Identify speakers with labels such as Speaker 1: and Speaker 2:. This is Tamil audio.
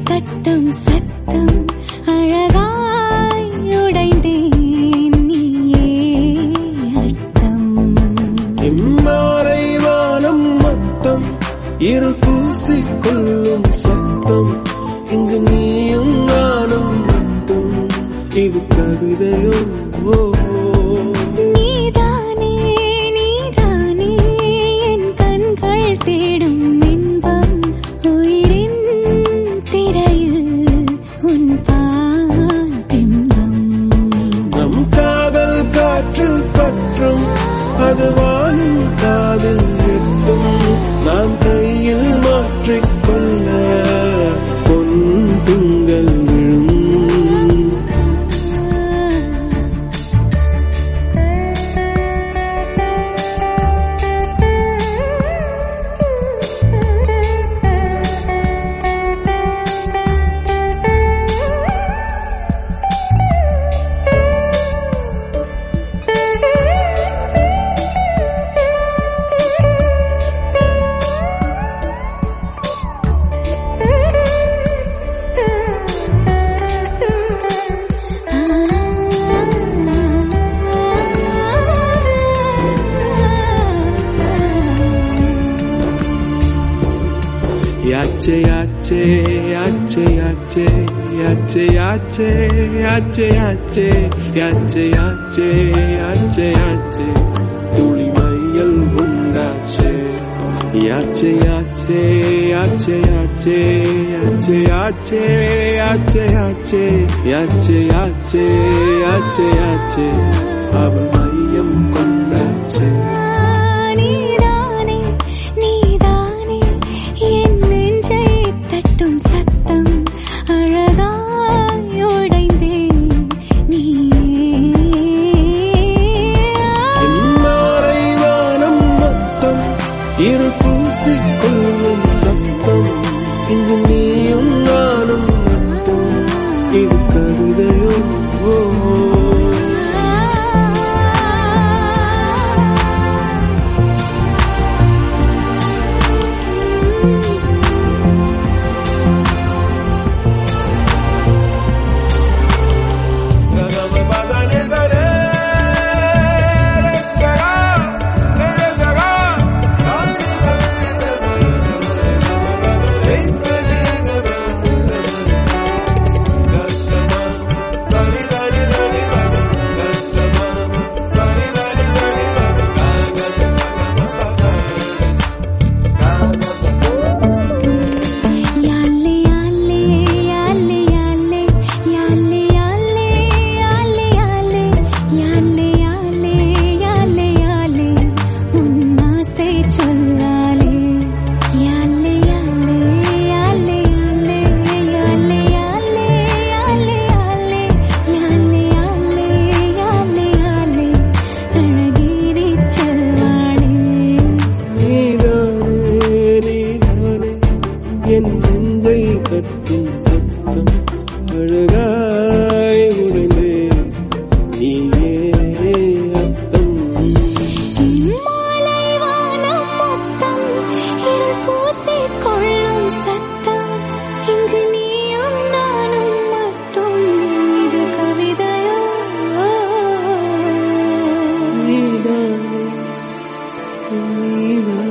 Speaker 1: தட்டும் சத்தம் அழகாய் உடைந்தேன் நீயே அர்த்தம்.
Speaker 2: இம்மாலை வானம் மொத்தம் இருள் பூசிக்கொள்ளும் சத்தம் இங்கு நீயும் நானும் மட்டும் இது கவிதையோ?
Speaker 1: நீதானே நீதானே என் கண்கள் தேடும் இன்பம் உயிரின் திரையில் உன் பால் பிம்பம்.
Speaker 2: நம் காதல் காற்றில் பற்றும் அது வானும் காதில் எட்டும் நாம் கையில் மாற்றிக்கொள்ள பொன் திங்கள் விழும். Yache yache yache yache yache yache yache yache yache yache yache yache tuli mayal undache yache yache yache yache yache yache yache yache yache yache yache yache aval mayam undache. இரு பூசிக்கொள்ளும் சத்தம் இங்கு நீயும் நானும் மட்டும் இது கவிதையோ? என் நெஞ்சை தட்டும் சத்தம் அழகாய் உடைந்தே நீயே அர்த்தம்.
Speaker 1: மாலை வானம் மொத்தம் இருள் பூசிக்கொள்ளும் சத்தம் இங்கு நீயும் நானும் மட்டும் இது கவிதையோ?
Speaker 2: நீதானே நீதான்